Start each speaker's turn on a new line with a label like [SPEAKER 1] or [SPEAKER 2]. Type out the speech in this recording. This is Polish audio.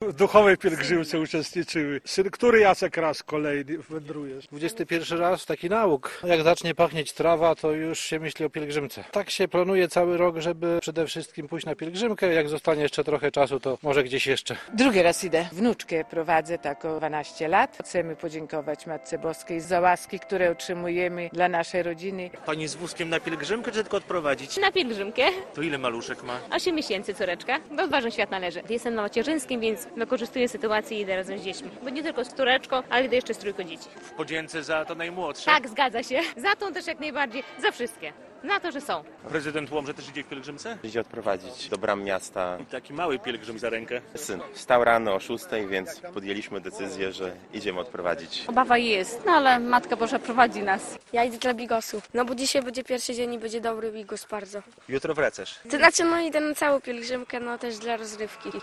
[SPEAKER 1] w duchowej pielgrzymce uczestniczyły. Syn, który Jacek raz kolejny wędrujesz?
[SPEAKER 2] 21 raz taki nauk. Jak zacznie pachnieć trawa, to już się myśli o pielgrzymce. Tak się planuje cały rok, żeby przede wszystkim pójść na pielgrzymkę. Jak zostanie jeszcze trochę czasu, to może gdzieś jeszcze.
[SPEAKER 3] Drugi raz idę. Wnuczkę prowadzę tak o 12 lat. Chcemy podziękować Matce Boskiej za łaski, które otrzymujemy dla naszej rodziny.
[SPEAKER 4] Pani z wózkiem na pielgrzymkę, czy tylko odprowadzić?
[SPEAKER 5] Na pielgrzymkę.
[SPEAKER 4] To ile maluszek ma?
[SPEAKER 5] 8 miesięcy córeczka. Do odważny świat należy. Jestem na macierzyńskim, więc wykorzystuję sytuację i idę razem z dziećmi. Bo nie tylko z córeczką, ale idę jeszcze z trójką dzieci.
[SPEAKER 4] W podzięce za to najmłodsze?
[SPEAKER 5] Tak, zgadza się. Za tą też jak najbardziej. Za wszystkie. Na to, że są.
[SPEAKER 4] Prezydent Łomży też idzie w pielgrzymce?
[SPEAKER 6] Idzie odprowadzić do bram miasta.
[SPEAKER 4] I taki mały pielgrzym za rękę.
[SPEAKER 6] Syn wstał rano o 6, więc podjęliśmy decyzję, że idziemy odprowadzić.
[SPEAKER 7] Obawa jest, no ale Matka Boża prowadzi nas.
[SPEAKER 8] Ja idę dla bigosów, no bo dzisiaj będzie pierwszy dzień i będzie dobry bigos bardzo.
[SPEAKER 4] Jutro wracasz.
[SPEAKER 8] To znaczy, no idę na całą pielgrzymkę, no też dla rozrywki.